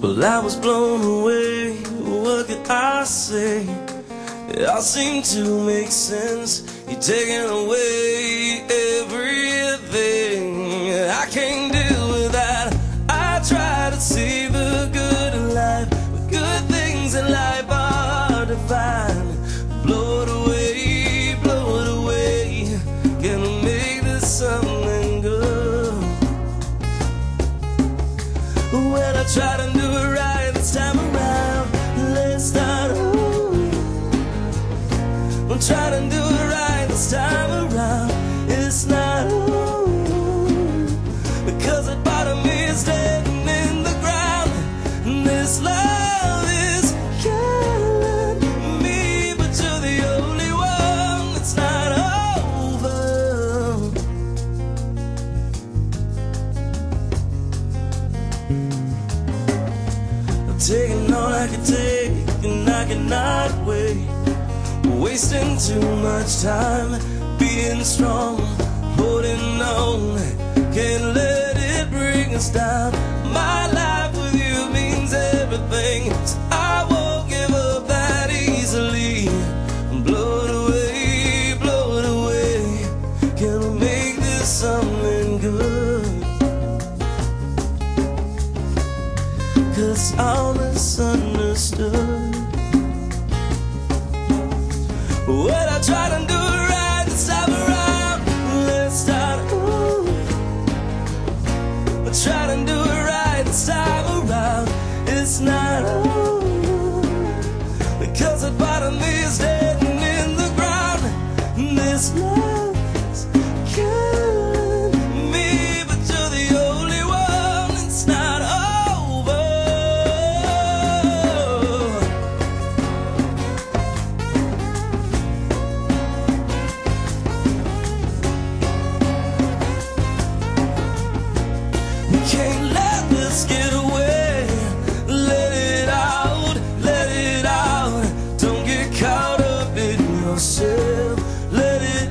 Well, I was blown away, what could I say? It all seemed to make sense. You're taking away everything. I can't deal with that. I try to see the good in life, but good things in life are divine. Blow it away, blow it away. Gonna make this something good. When I try to do it right this time around, let's start over. I'm trying to do it right this time around. It's not over, because the part of me is dead and in the ground. This love is killing me, but you're the only one. It's not over. I'm taking all I can take, and I cannot wait. Wasting too much time, being strong, holding on. Can't let it bring us down. My life with you means everything, so I won't give up that easily. Blow it away, blow it away. Can we make this something good? 'Cause I'm misunderstood. When I try to do it right this time around, let's start over. I try to do it right this time around. It's not over, because the part of me is dead and in the ground. This love is killing me, but you're the only one. It's not over. Can't let this get away. Let it out, let it out. Don't get caught up in yourself. Let it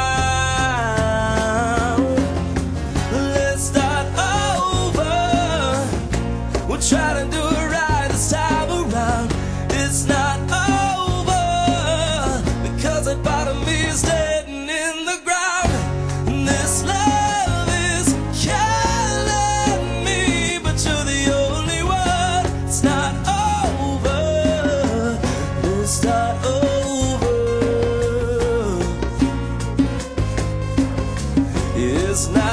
out. Let's start over. We'll try to do it right this time around. It's not over, because that part of me is dead and in the ground. This love is killing me, but you're the only one. It's not over. Let's start over. It's not